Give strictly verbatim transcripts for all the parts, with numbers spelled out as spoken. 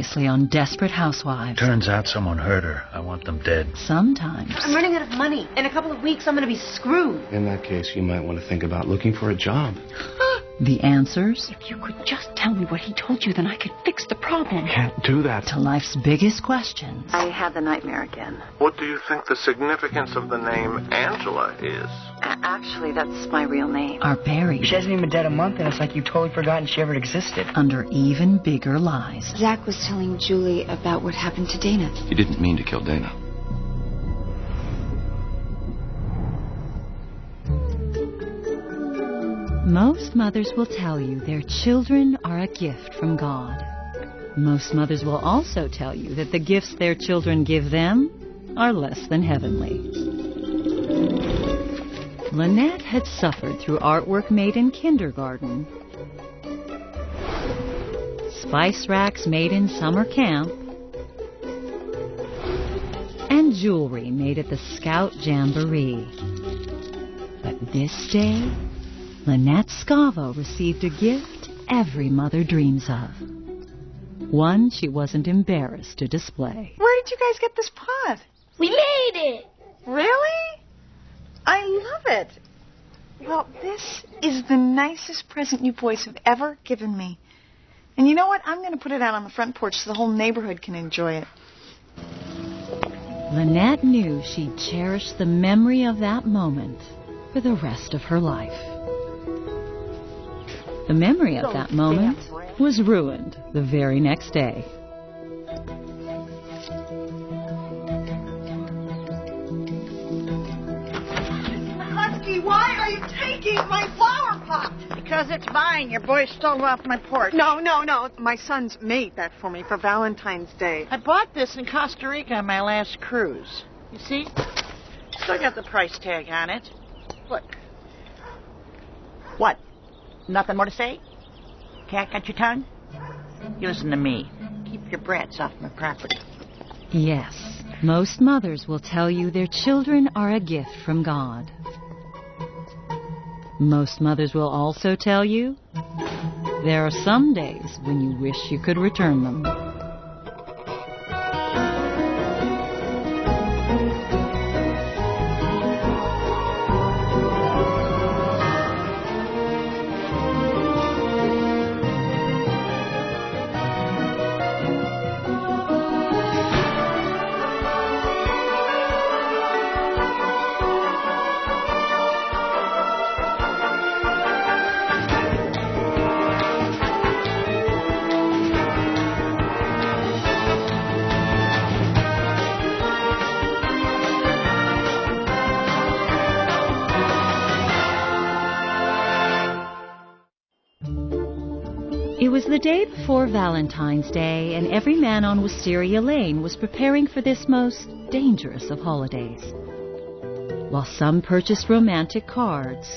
previously on Desperate Housewives. Turns out someone hurt her. I want them dead. Sometimes. I'm running out of money. In a couple of weeks, I'm going to be screwed. In that case, you might want to think about looking for a job. The answers If you could just tell me what he told you, then I could fix the problem. Can't do that. to life's biggest questions I had the nightmare again. What do you think the significance of the name Angela is? A- actually, that's my real name. are buried She hasn't even been dead a month, and it's like you've totally forgotten she ever existed. under even bigger lies. Zach was telling Julie about what happened to Dana. He didn't mean to kill Dana. Most mothers will tell you their children are a gift from God. Most mothers will also tell you that the gifts their children give them are less than heavenly. Lynette had suffered through artwork made in kindergarten, spice racks made in summer camp, and jewelry made at the Scout Jamboree. But this day, Lynette Scavo received a gift every mother dreams of. One she wasn't embarrassed to display. Where did you guys get this pot? We made it! Really? I love it. Well, this is the nicest present you boys have ever given me. And you know what? I'm going to put it out on the front porch so the whole neighborhood can enjoy it. Lynette knew she'd cherish the memory of that moment for the rest of her life. The memory of that moment was ruined the very next day. Husky, why are you taking my flower pot? Because it's mine. Your boy stole it off my porch. No, no, no. My sons made that for me for Valentine's Day. I bought this in Costa Rica on my last cruise. You see? Still got the price tag on it. Look. What? Nothing more to say? Cat got your tongue? You listen to me. Keep your brats off my property. Yes, most mothers will tell you their children are a gift from God. Most mothers will also tell you there are some days when you wish you could return them. It was the day before Valentine's Day, and every man on Wisteria Lane was preparing for this most dangerous of holidays. While some purchased romantic cards,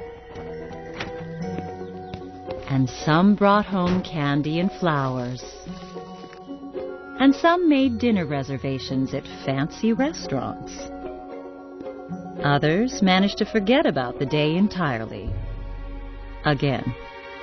and some brought home candy and flowers, and some made dinner reservations at fancy restaurants. Others managed to forget about the day entirely. Again.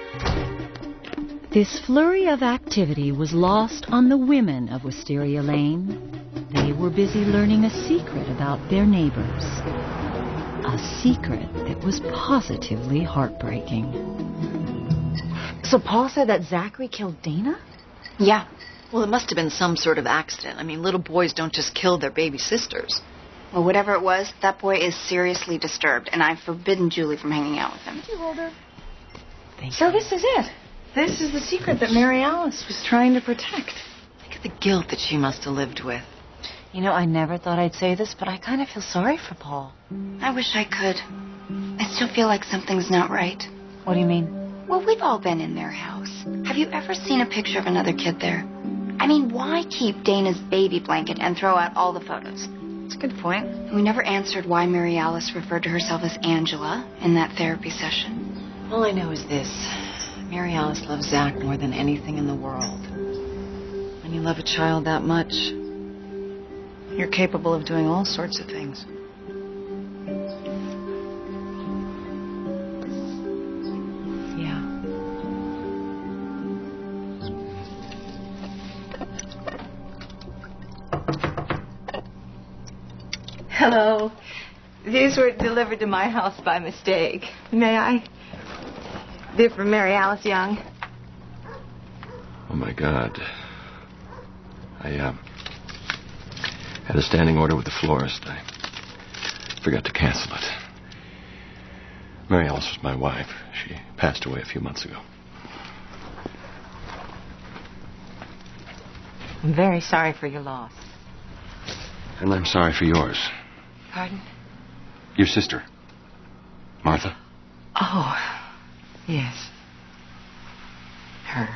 This flurry of activity was lost on the women of Wisteria Lane. They were busy learning a secret about their neighbors. A secret that was positively heartbreaking. So Paul said that Zachary killed Dana? Yeah. Well, it must have been some sort of accident. I mean, little boys don't just kill their baby sisters. Well, whatever it was, that boy is seriously disturbed, and I've forbidden Julie from hanging out with him. You hold her. Thank So you. this is it. This is the secret that Mary Alice was trying to protect. Look at the guilt that she must have lived with. You know, I never thought I'd say this, but I kind of feel sorry for Paul. I wish I could. I still feel like something's not right. What do you mean? Well, we've all been in their house. Have you ever seen a picture of another kid there? I mean, why keep Dana's baby blanket and throw out all the photos? It's a good point. We never answered why Mary Alice referred to herself as Angela in that therapy session. All I know is this. Mary Alice loves Zach more than anything in the world. When you love a child that much, you're capable of doing all sorts of things. Yeah. Hello. These were delivered to my house by mistake. May I? They're from Mary Alice Young. Oh, my God. I, uh, had a standing order with the florist. I forgot to cancel it. Mary Alice was my wife. She passed away a few months ago. I'm very sorry for your loss. And I'm sorry for yours. Pardon? Your sister, Martha. Oh, yes. Her.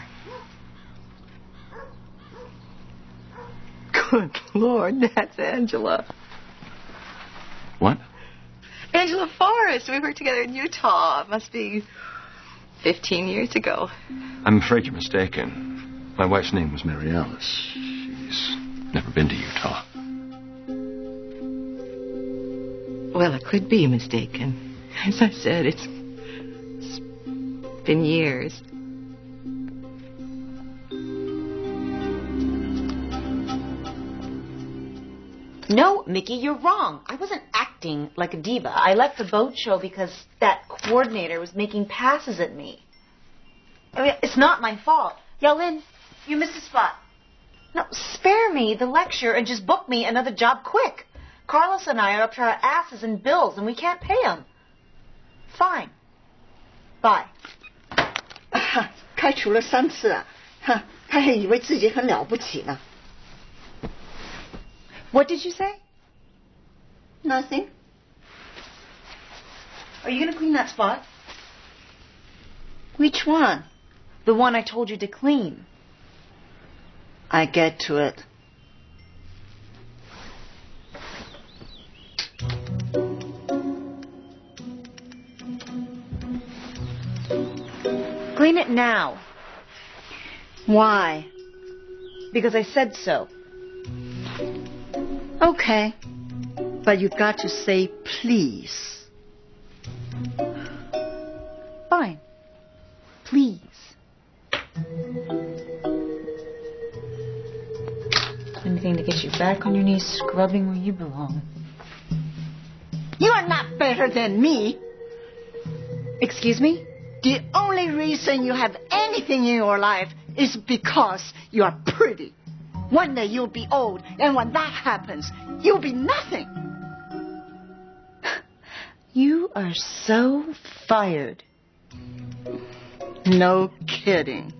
Good Lord, that's Angela. What? Angela Forrest. We worked together in Utah. It must be fifteen years ago. I'm afraid you're mistaken. My wife's name was Mary Alice. She's never been to Utah. Well, I could be mistaken. As I said, it's, it's been years. No, Mickey, you're wrong. I wasn't acting like a diva. I left the boat show because that coordinator was making passes at me. I mean, it's not my fault. Yellen, you missed a spot. No, spare me the lecture and just book me another job quick. Carlos and I are up to our asses in bills, and we can't pay them. Fine. Bye. 开除了三次啊，哈，他还以为自己很了不起呢。 What did you say? Nothing. Are you going to clean that spot? Which one? The one I told you to clean. I get to it. Clean it now. Why? Because I said so. Okay. But you've got to say please. Fine. Please. Anything to get you back on your knees scrubbing where you belong. You are not better than me. Excuse me? The only reason you have anything in your life is because you are pretty. One day you'll be old, and when that happens, you'll be nothing. You are so fired. No kidding.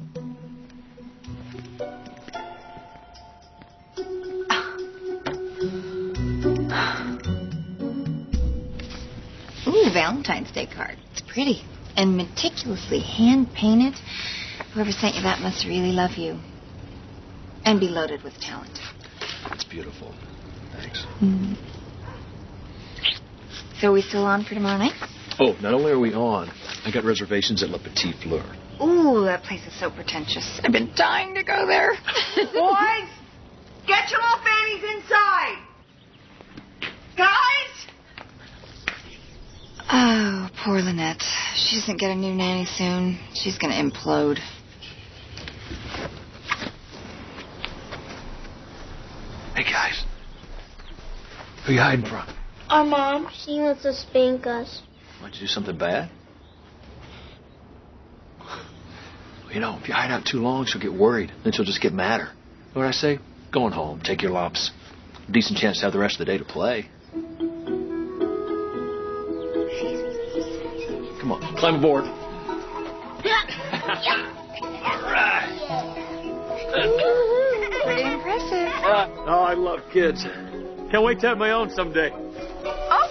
Ooh, Valentine's Day card. It's pretty. And meticulously hand-painted. Whoever sent you that must really love you. And be loaded with talent. That's beautiful. Thanks. Mm. So are we still on for tomorrow night? Oh, not only are we on, I got reservations at Le Petit Fleur. Ooh, that place is so pretentious. I've been dying to go there. Boys, get your little fannies inside. Guys! Oh, poor Lynette. She doesn't get a new nanny soon. She's going to implode. Hey, guys. Who are you hiding from? Our mom. She wants to spank us. Want you to do something bad? Well, you know, if you hide out too long, she'll get worried. Then she'll just get madder. Know what I say? Go on home. Take your lumps. Decent chance to have the rest of the day to play. Come on, climb aboard. All right. Pretty impressive. Uh, oh, I love kids. Can't wait to have my own someday. Oh!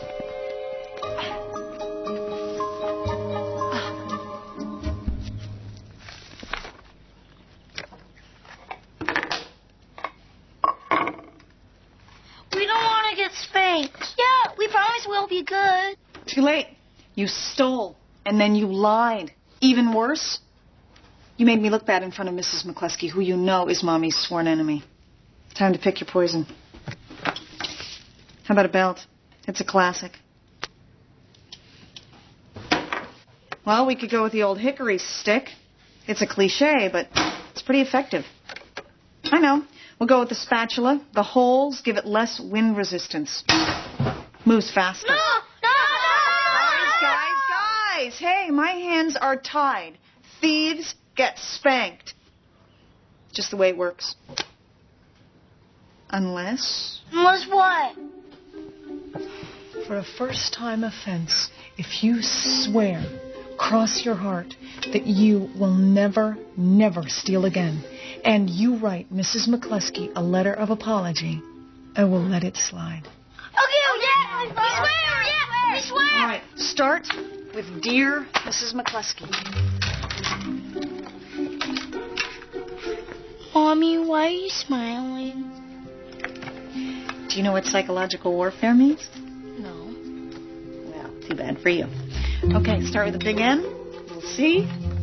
We don't want to get spanked. Yeah, we promise we'll be good. Too late. You stole, and then you lied. Even worse, you made me look bad in front of Missus McCluskey, who you know is Mommy's sworn enemy. Time to pick your poison. How about a belt? It's a classic. Well, we could go with the old hickory stick. It's a cliche, but it's pretty effective. I know. We'll go with the spatula. The holes give it less wind resistance. Moves faster. No! No! Guys, guys, guys! Hey, my hands are tied. Thieves get spanked. Just the way it works. Unless... Unless what? For a first-time offense, if you swear, cross your heart, that you will never, never steal again, and you write Missus McCluskey a letter of apology, I will let it slide. Okay, yeah, we swear, yeah, we swear. All right, start with Dear Missus McCluskey. Mommy, why are you smiling? Do you know what psychological warfare means? No. Well, too bad for you. Okay, start with a big N. We'll see.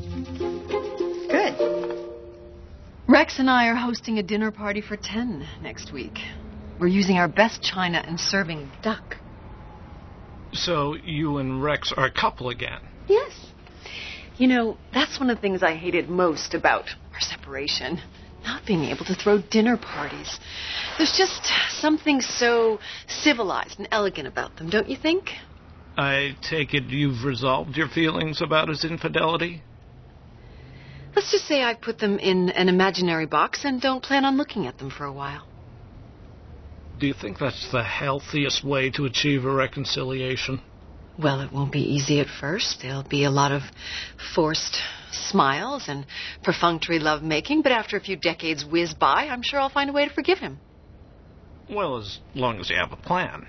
Good. Rex and I are hosting a dinner party for ten next week. We're using our best china and serving duck. So you and Rex are a couple again? Yes. You know, that's one of the things I hated most about our separation. Not being able to throw dinner parties. There's just something so civilized and elegant about them, don't you think? I take it you've resolved your feelings about his infidelity? Let's just say I've put them in an imaginary box and don't plan on looking at them for a while. Do you think that's the healthiest way to achieve a reconciliation? Well, it won't be easy at first. There'll be a lot of forced smiles and perfunctory love-making, but after a few decades whiz by, I'm sure I'll find a way to forgive him. Well, as long as you have a plan.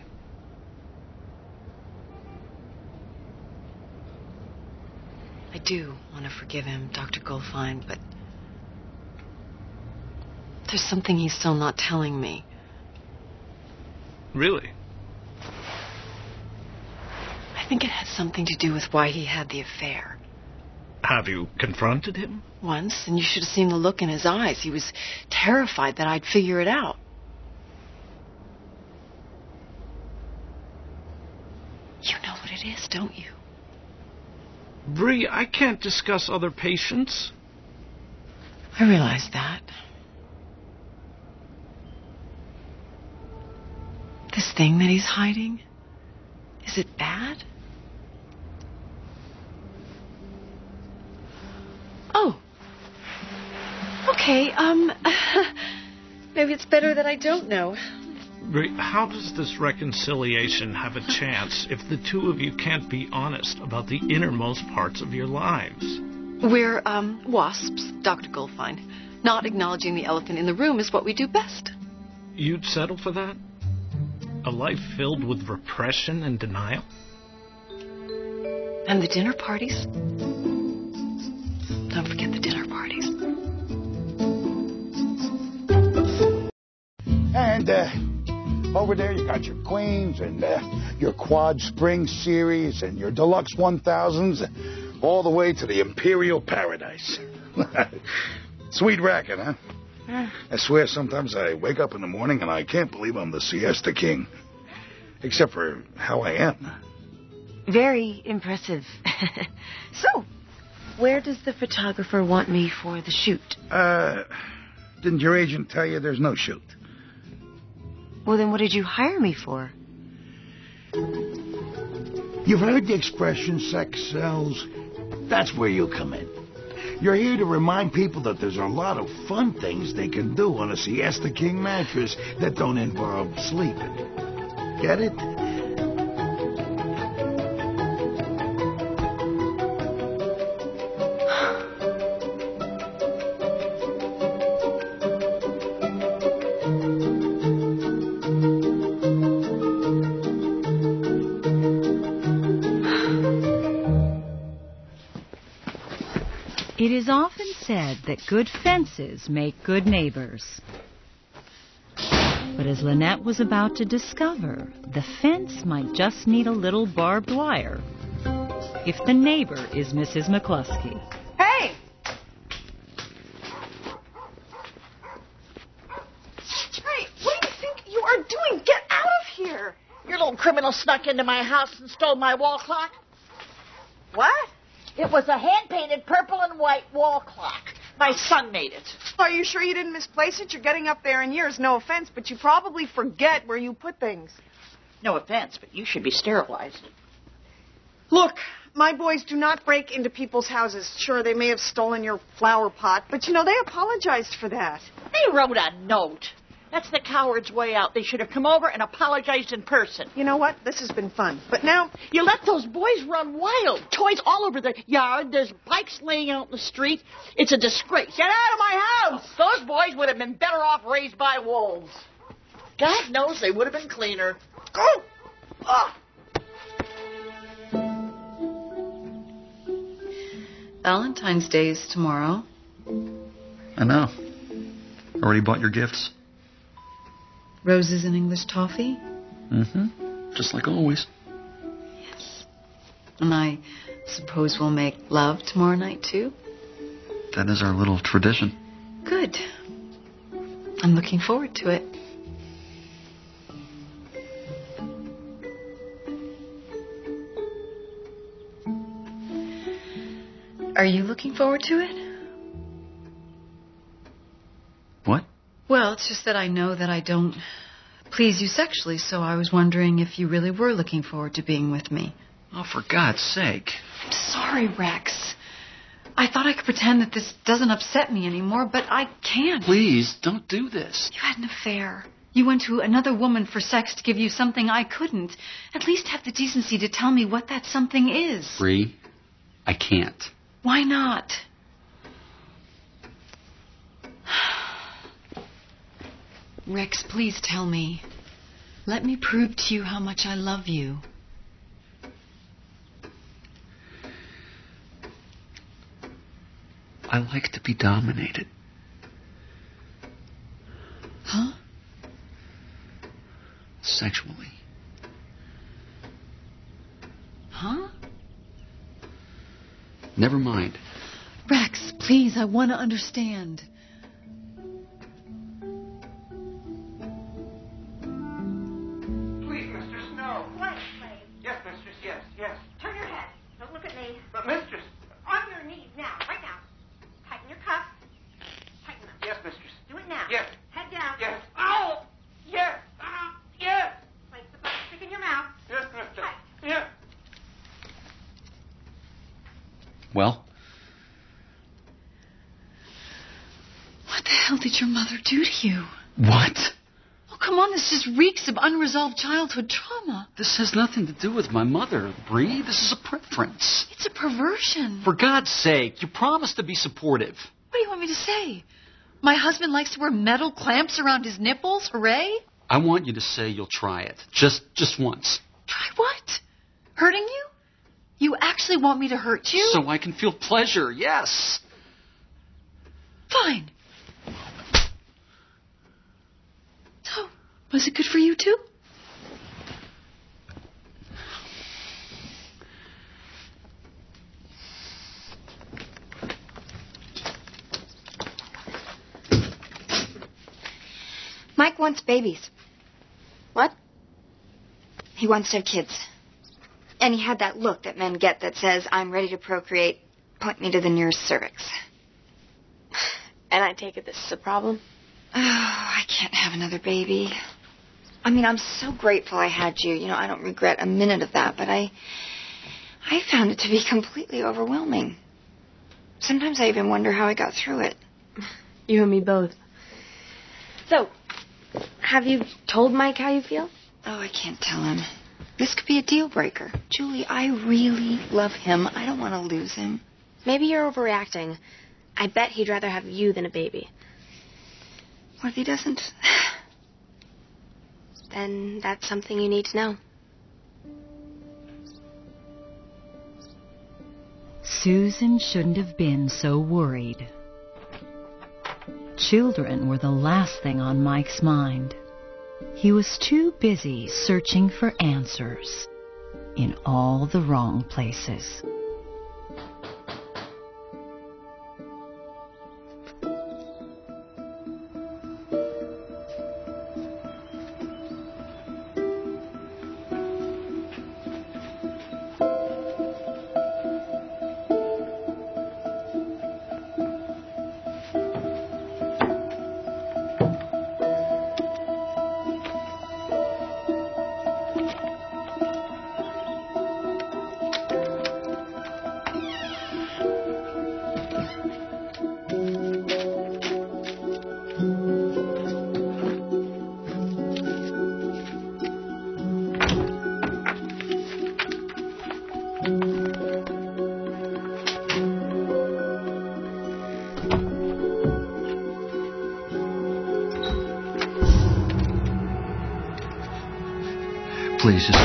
I do want to forgive him, Doctor Goldfine, but there's something he's still not telling me. Really? I think it has something to do with why he had the affair. Have you confronted him? Once, and you should have seen the look in his eyes. He was terrified that I'd figure it out. You know what it is, don't you? Bree, I can't discuss other patients. I realize that. This thing that he's hiding, is it bad? Oh. Okay, um, maybe it's better that I don't know. Bree, how does this reconciliation have a chance if the two of you can't be honest about the innermost parts of your lives? We're, um, wasps, Doctor Goldfine. Not acknowledging the elephant in the room is what we do best. You'd settle for that? A life filled with repression and denial? And the dinner parties? Don't forget the dinner parties. And, uh... over there, you got your Queens and uh, your Quad Spring series and your Deluxe one thousands, all the way to the Imperial Paradise. Sweet racket, huh? Uh. I swear sometimes I wake up in the morning and I can't believe I'm the Siesta King. Except for how I am. Very impressive. So, where does the photographer want me for the shoot? Uh, didn't your agent tell you there's no shoot? Well, then what did you hire me for? You've heard the expression, sex sells. That's where you come in. You're here to remind people that there's a lot of fun things they can do on a Siesta King mattress that don't involve sleeping. Get it? It is often said that good fences make good neighbors. But as Lynette was about to discover, the fence might just need a little barbed wire if the neighbor is Missus McCluskey. Hey! Hey, what do you think you are doing? Get out of here! Your little criminal snuck into my house and stole my wall clock. What? It was a hand-painted purple and white wall clock. My son made it. Are you sure you didn't misplace it? You're getting up there in years, no offense, but you probably forget where you put things. No offense, but you should be sterilized. Look, my boys do not break into people's houses. Sure, they may have stolen your flower pot, but you know, they apologized for that. They wrote a note. That's the coward's way out. They should have come over and apologized in person. You know what? This has been fun. But now, you let those boys run wild. Toys all over the yard. There's bikes laying out in the street. It's a disgrace. Get out of my house! Those boys would have been better off raised by wolves. God knows they would have been cleaner. Go! Oh. Valentine's Day is tomorrow. I know. Already bought your gifts? Roses and English toffee? Mm-hmm. Just like always. Yes. And I suppose we'll make love tomorrow night, too? That is our little tradition. Good. I'm looking forward to it. Are you looking forward to it? What? Well, it's just that I know that I don't please you sexually, so I was wondering if you really were looking forward to being with me. Oh, for God's sake. I'm sorry, Rex. I thought I could pretend that this doesn't upset me anymore, but I can't. Please, don't do this. You had an affair. You went to another woman for sex to give you something I couldn't. At least have the decency to tell me what that something is. Bree, I can't. Why not? Rex, please tell me. Let me prove to you how much I love you. I like to be dominated. Huh? Sexually. Huh? Never mind. Rex, please, I want to understand. Please, mistress, no. What, Slade? Yes, mistress, yes, yes. Turn your head. Don't look at me. But, mistress. On your knees now, right now. Tighten your cuffs. Tighten them. Yes, mistress. Do it now. Yes. Head down. Yes. Ow! Yes. Ow! Yes. Place the butt stick in your mouth. Yes, mistress. Tight. Yes. Well? What the hell did your mother do to you? What? Oh, come on, this just reeks of unresolved childhood trauma. This has nothing to do with my mother, Bree. This is a preference. It's a perversion. For God's sake, you promised to be supportive. What do you want me to say? My husband likes to wear metal clamps around his nipples? Hooray? I want you to say you'll try it. Just, just once. Try what? Hurting you? You actually want me to hurt you? So I can feel pleasure, yes. Fine. So, was it good for you too? Mike wants babies. What? He wants to have kids. And he had that look that men get that says, I'm ready to procreate, point me to the nearest cervix. And I take it this is a problem? Oh, I can't have another baby. I mean, I'm so grateful I had you. You know, I don't regret a minute of that, but I... I found it to be completely overwhelming. Sometimes I even wonder how I got through it. You and me both. So, have you told Mike how you feel? Oh, I can't tell him. This could be a deal breaker. Julie, I really love him. I don't want to lose him. Maybe you're overreacting. I bet he'd rather have you than a baby. What if he doesn't? Then that's something you need to know. Susan shouldn't have been so worried. Children were the last thing on Mike's mind. He was too busy searching for answers in all the wrong places. Please, just...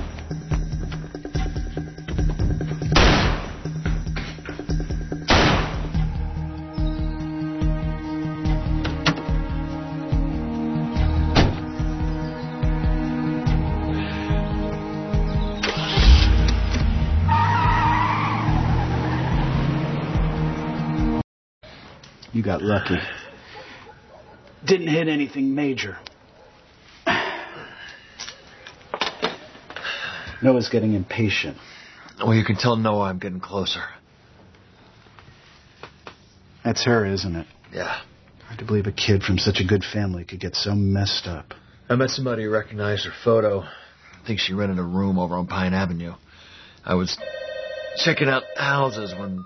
You got lucky. Didn't hit anything major. Noah's getting impatient. Well, you can tell Noah I'm getting closer. That's her, isn't it? Yeah. Hard to believe a kid from such a good family could get so messed up. I met somebody who recognized her photo. I think she rented a room over on Pine Avenue. I was checking out houses when...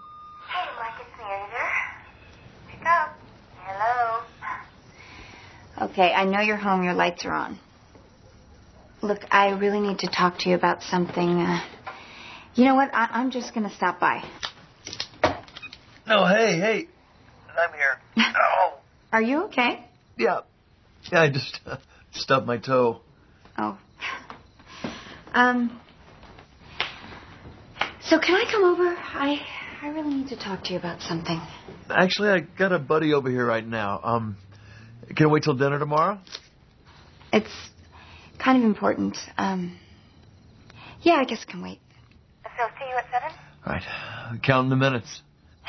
Okay, I know you're home. Your lights are on. Look, I really need to talk to you about something. Uh, you know what? I- I'm just going to stop by. No, hey, hey. I'm here. Oh. Are you okay? Yeah. Yeah, I just uh, stubbed my toe. Oh. Um. So can I come over? I I really need to talk to you about something. Actually, I got a buddy over here right now. Um, can I wait till dinner tomorrow? It's kind of important. Um. Yeah, I guess I can wait. So see you at seven? All right. Counting the minutes.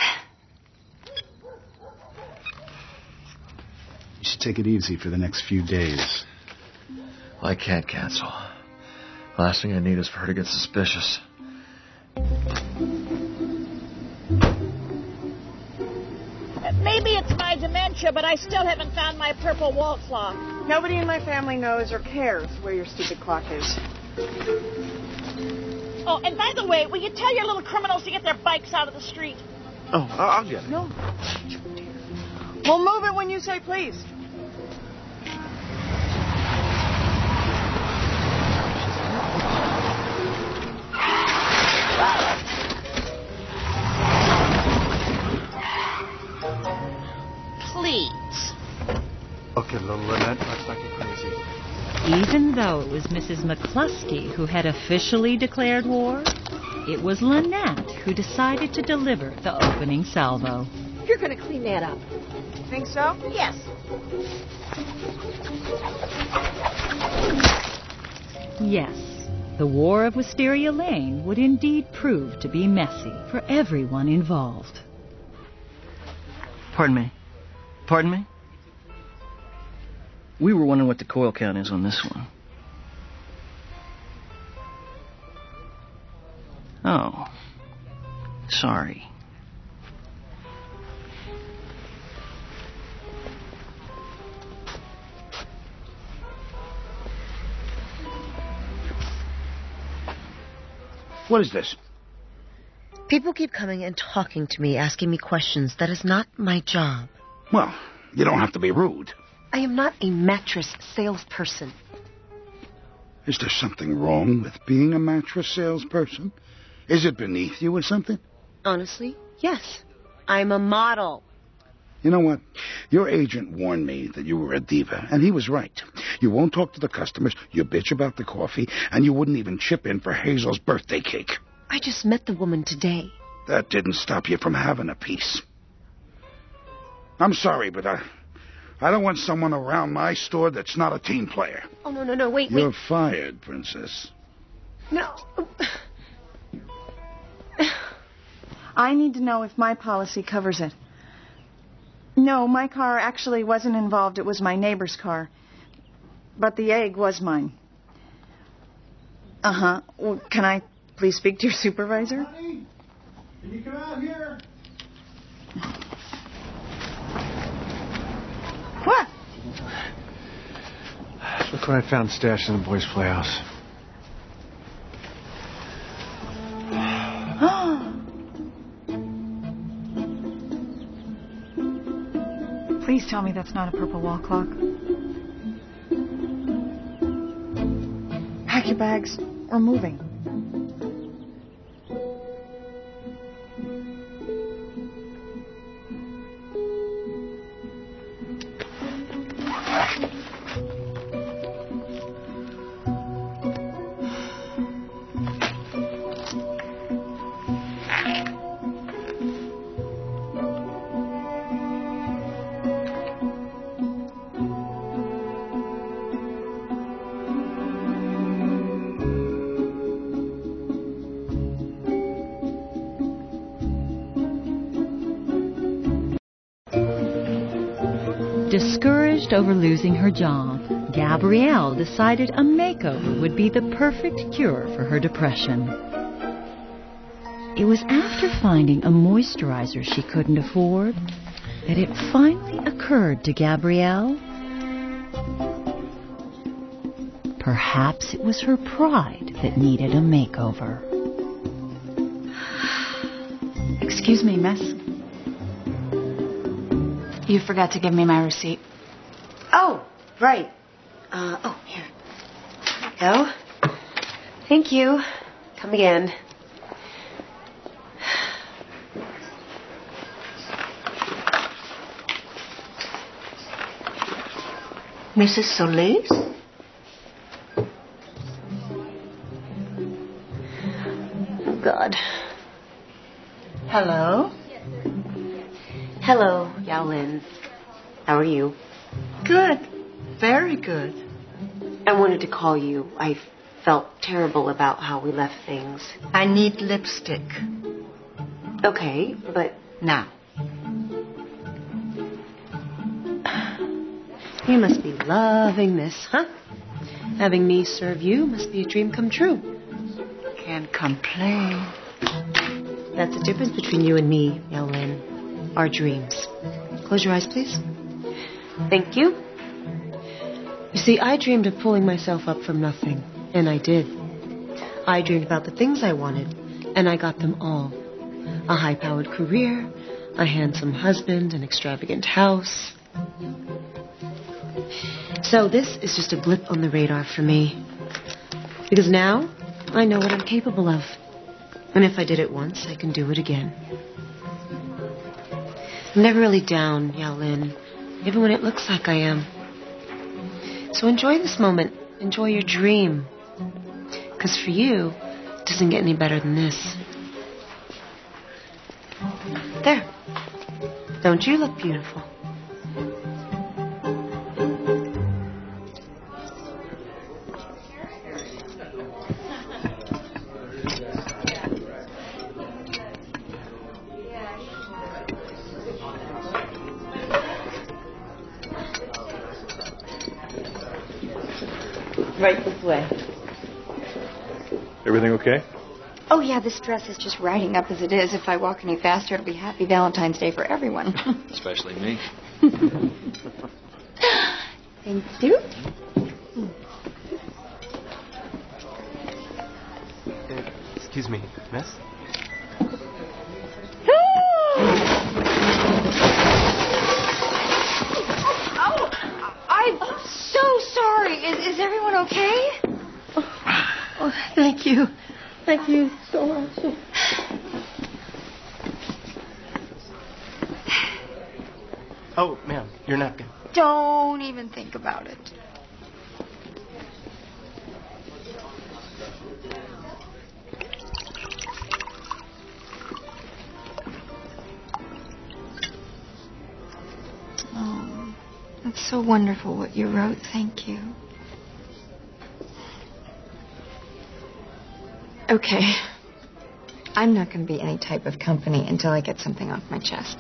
You should take it easy for the next few days. Well, I can't cancel. Last thing I need is for her to get suspicious. Maybe it's my dementia, but I still haven't found my purple wall clock. Nobody in my family knows or cares where your stupid clock is. Oh, and by the way, will you tell your little criminals to get their bikes out of the street? Oh, I'll get it. No. We'll move it when you say please. Please. Okay, little Lynette, let's not get crazy. Even though it was Missus McCluskey who had officially declared war, it was Lynette who decided to deliver the opening salvo. You're going to clean that up. Think so? Yes. Yes, the War of Wisteria Lane would indeed prove to be messy for everyone involved. Pardon me. Pardon me? We were wondering what the coil count is on this one. Oh. Sorry. What is this? People keep coming and talking to me, asking me questions. That is not my job. Well, you don't have to be rude. I am not a mattress salesperson. Is there something wrong with being a mattress salesperson? Is it beneath you or something? Honestly, yes. I'm a model. You know what? Your agent warned me that you were a diva, and he was right. You won't talk to the customers, you bitch about the coffee, and you wouldn't even chip in for Hazel's birthday cake. I just met the woman today. That didn't stop you from having a piece. I'm sorry, but I, I don't want someone around my store that's not a team player. Oh, no, no, no, wait, You're wait. fired, Princess. No. I need to know if my policy covers it. No, my car actually wasn't involved. It was my neighbor's car. But the egg was mine. Uh-huh. Well, can I please speak to your supervisor? Honey, can you come out here? What? Look what I found stashed in the boys' playhouse. Please tell me that's not a purple wall clock. Pack your bags. We're moving. Discouraged over losing her job, Gabrielle decided a makeover would be the perfect cure for her depression. It was after finding a moisturizer she couldn't afford that it finally occurred to Gabrielle. Perhaps it was her pride that needed a makeover. Excuse me, miss. You forgot to give me my receipt. Oh, right. Uh, oh, here. Go. Thank you. Come again. Missus Solis? Oh, God. Hello? Hello, Yao Lin. How are you? Good. Very good. I wanted to call you. I felt terrible about how we left things. I need lipstick. Okay, but... Now. You must be loving this, huh? Having me serve you must be a dream come true. Can't complain. That's the difference between you and me, Yao Lin. Our dreams. Close your eyes, please. Thank you. You see, I dreamed of pulling myself up from nothing, and I did. I dreamed about the things I wanted, and I got them all. A high-powered career, a handsome husband, an extravagant house. So this is just a blip on the radar for me. Because now, I know what I'm capable of. And if I did it once, I can do it again. I'm never really down, Yao Lin, even when it looks like I am. So enjoy this moment. Enjoy your dream. Because for you, it doesn't get any better than this. There. Don't you look beautiful? Right this way. Everything okay? Oh, yeah, this dress is just riding up as it is. If I walk any faster, it'll be Happy Valentine's Day for everyone. Especially me. Thank you. Excuse me, miss? Oh, I'm so sorry. Is, is everyone okay? Oh, thank you. Thank you so much. Oh, ma'am, your napkin. Don't even think about it. Oh, that's so wonderful what you wrote. Thank you. Okay. I'm not going to be any type of company until I get something off my chest.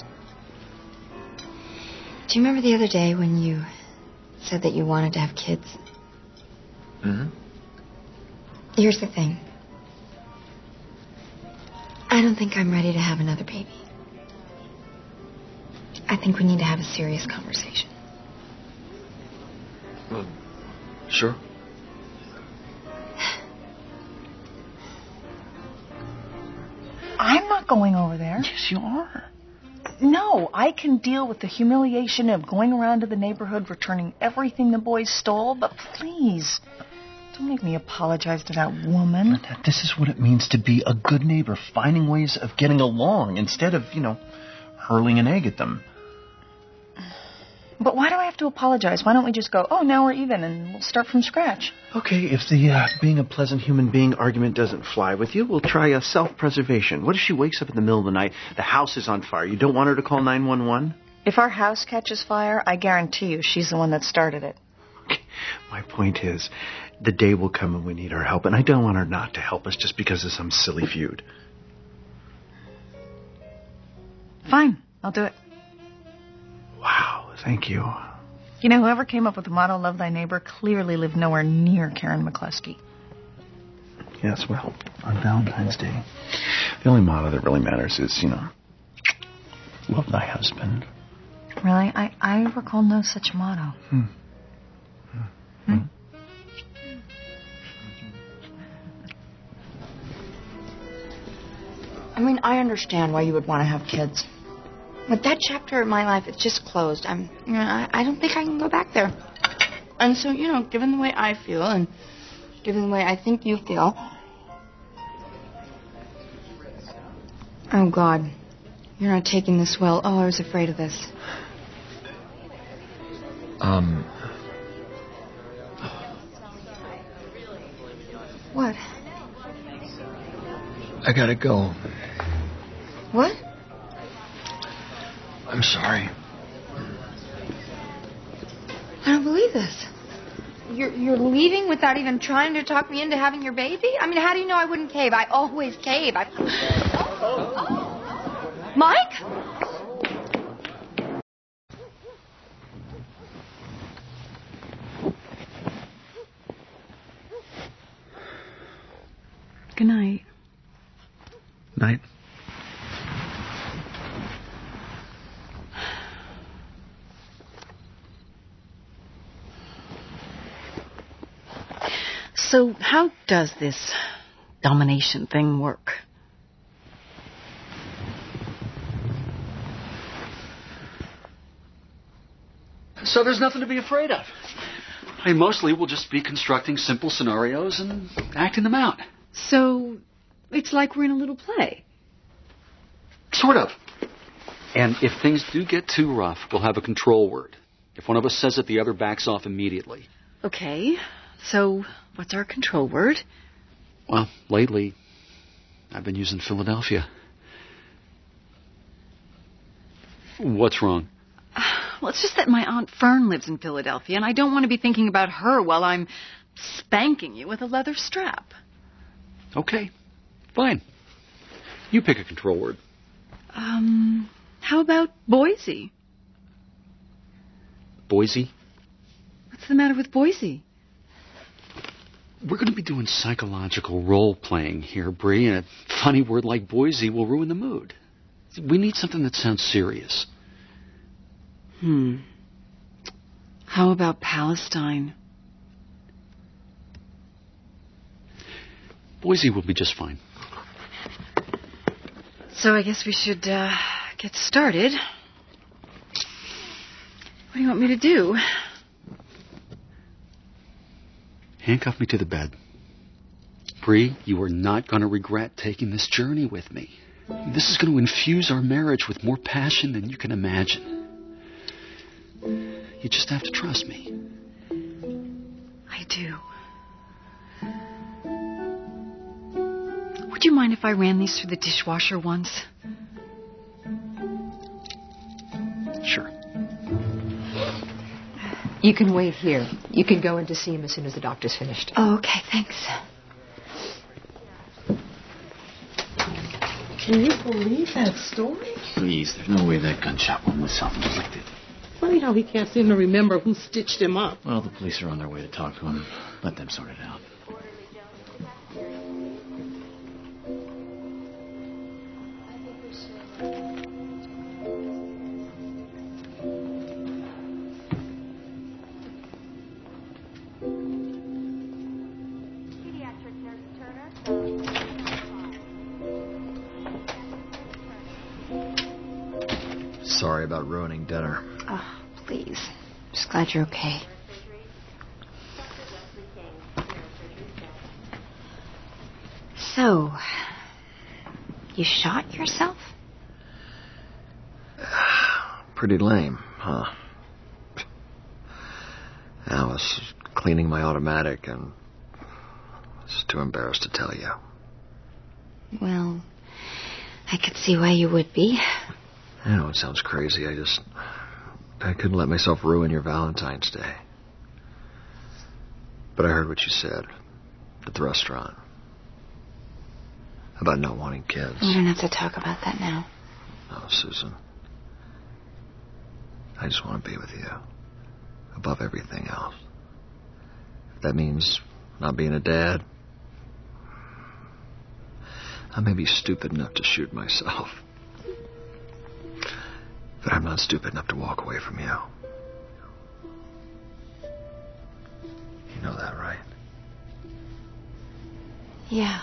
Do you remember the other day when you said that you wanted to have kids? Mm-hmm. Here's the thing. I don't think I'm ready to have another baby. I think we need to have a serious conversation. Well, sure. I'm not going over there. Yes, you are. No, I can deal with the humiliation of going around to the neighborhood returning everything the boys stole, but please, don't make me apologize to that woman. This is what it means to be a good neighbor, finding ways of getting along instead of, you know, hurling an egg at them. But why do I have to apologize? Why don't we just go, oh, now we're even, and we'll start from scratch? Okay, if the uh, being a pleasant human being argument doesn't fly with you, we'll try a self-preservation. What if she wakes up in the middle of the night, the house is on fire, you don't want her to call nine one one? If our house catches fire, I guarantee you she's the one that started it. Okay. My point is, the day will come when we need her help, and I don't want her not to help us just because of some silly feud. Fine, I'll do it. Wow, thank you. You know, whoever came up with the motto, love thy neighbor, clearly lived nowhere near Karen McCluskey. Yes, well, on Valentine's Day, the only motto that really matters is, you know, love thy husband. Really? I, I recall no such motto. Hmm. Hmm? I mean, I understand why you would want to have kids. But that chapter of my life, it's just closed. I'm, you know, I, I don't think I can go back there. And so, you know, given the way I feel and given the way I think you feel. Oh, God. You're not taking this well. Oh, I was afraid of this. Um. What? I gotta go. What? I'm sorry. I don't believe this. You're, you're leaving without even trying to talk me into having your baby? I mean, how do you know I wouldn't cave? I always cave. I... Oh, oh. Mike? Good night. Night. So how does this domination thing work? So there's nothing to be afraid of. I mean, mostly we'll just be constructing simple scenarios and acting them out. So it's like we're in a little play. Sort of. And if things do get too rough, we'll have a control word. If one of us says it, the other backs off immediately. Okay, so what's our control word? Well, lately, I've been using Philadelphia. What's wrong? Well, it's just that my Aunt Fern lives in Philadelphia, and I don't want to be thinking about her while I'm spanking you with a leather strap. Okay, fine. You pick a control word. Um, how about Boise? Boise? What's the matter with Boise? We're going to be doing psychological role-playing here, Bree, and a funny word like Boise will ruin the mood. We need something that sounds serious. Hmm. How about Palestine? Boise will be just fine. So I guess we should uh, get started. What do you want me to do? Handcuff me to the bed. Bree, you are not going to regret taking this journey with me. This is going to infuse our marriage with more passion than you can imagine. You just have to trust me. I do. Would you mind if I ran these through the dishwasher once? Sure. You can wait here. You can go in to see him as soon as the doctor's finished. Oh, okay, thanks. Can you believe that story? Please, there's no way that gunshot wound was self-inflicted. Funny how he can't seem to remember who stitched him up. Well, the police are on their way to talk to him. Let them sort it out. Sorry about ruining dinner. Oh, please. Just glad you're okay. So, you shot yourself? Pretty lame, huh? I was cleaning my automatic and I was too embarrassed to tell you. Well, I could see why you would be. I know it sounds crazy. I just... I couldn't let myself ruin your Valentine's Day. But I heard what you said at the restaurant. About not wanting kids. We don't have to talk about that now. Oh, Susan. I just want to be with you. above everything else. If that means not being a dad, I may be stupid enough to shoot myself. But I'm not stupid enough to walk away from you. You know that, right? Yeah.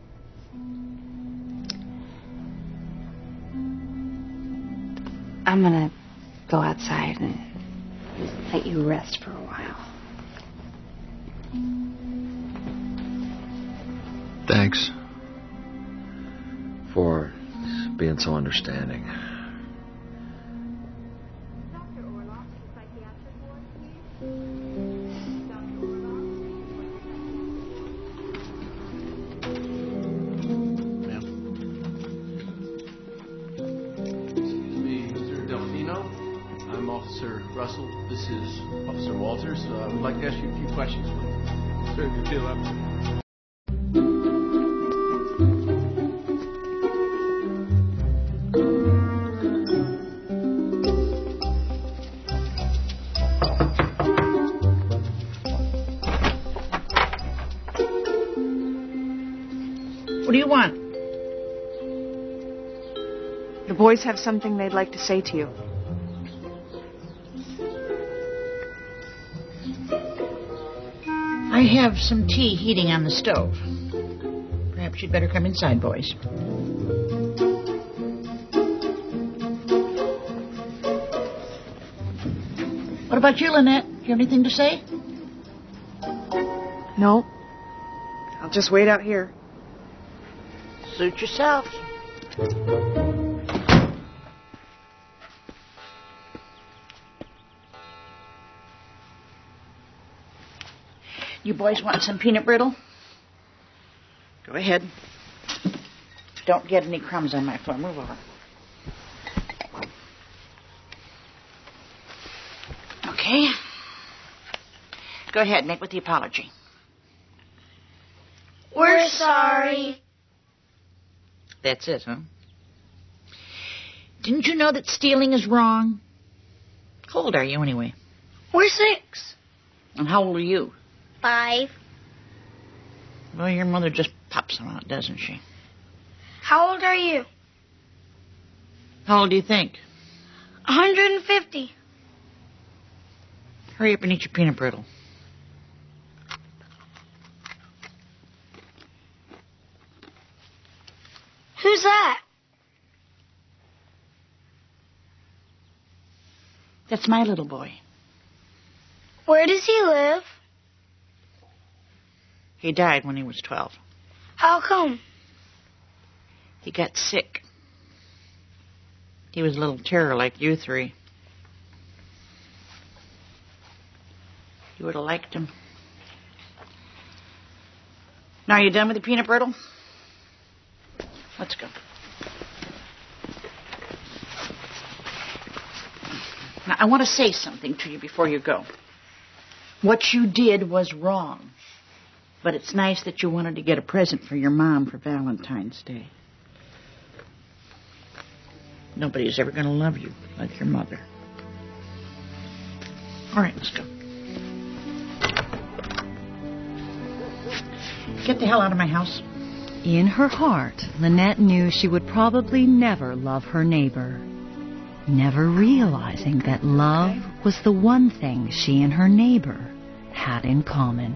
I'm gonna go outside and let you rest for a while. Thanks for being so understanding. Russell, this is Officer Walters. Uh, I would like to ask you a few questions, please. Sir, you do, officer. What do you want? The boys have something they'd like to say to you. I have some tea heating on the stove. Perhaps you'd better come inside, boys. What about you, Lynette? Do you have anything to say? No. I'll just wait out here. Suit yourself. You boys want some peanut brittle? Go ahead. Don't get any crumbs on my floor. Move over. Okay. Go ahead. Make with the apology. We're sorry. That's it, huh? Didn't you know that stealing is wrong? How old are you, anyway? We're six. And how old are you? Five. Well, your mother just pops them out, doesn't she? How old are you? How old do you think? one hundred fifty. Hurry up and eat your peanut brittle. Who's that? That's my little boy. Where does he live? He died when he was twelve. How come? He got sick. He was a little terror like you three. You would have liked him. Now, are you done with the peanut brittle? Let's go. Now, I want to say something to you before you go. What you did was wrong. But it's nice that you wanted to get a present for your mom for Valentine's Day. Nobody's ever going to love you like your mother. All right, let's go. Get the hell out of my house. In her heart, Lynette knew she would probably never love her neighbor, never realizing that love was the one thing she and her neighbor had in common.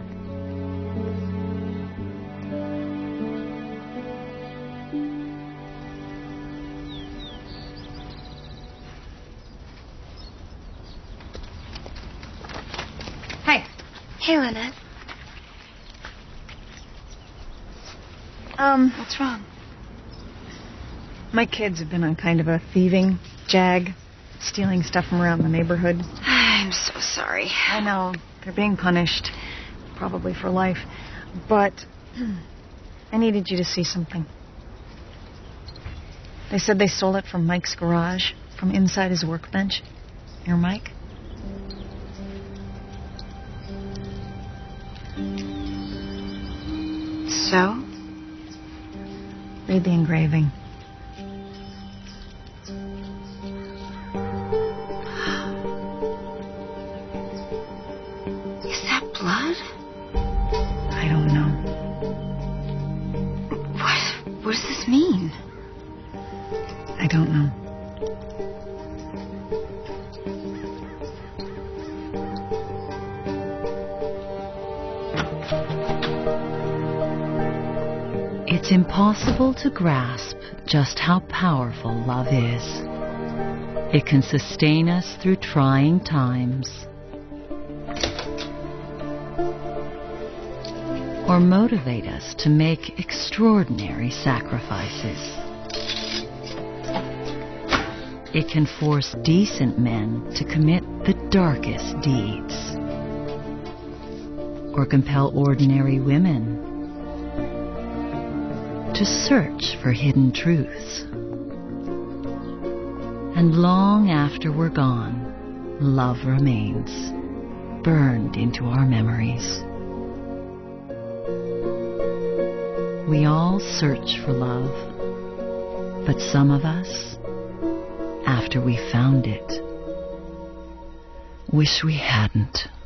Hey. Hey, Lynette. Um, What's wrong? My kids have been on kind of a thieving jag, stealing stuff from around the neighborhood. I'm so sorry. I know. They're being punished, probably for life. But I needed you to see something. They said they stole it from Mike's garage, from inside his workbench. Here, Mike. So? Read the engraving. Blood? I don't know. What? What does this mean? I don't know. It's impossible to grasp just how powerful love is. It can sustain us through trying times, or motivate us to make extraordinary sacrifices. It can force decent men to commit the darkest deeds, or compel ordinary women to search for hidden truths. And long after we're gone, love remains, burned into our memories. We all search for love, but some of us, after we found it, wish we hadn't.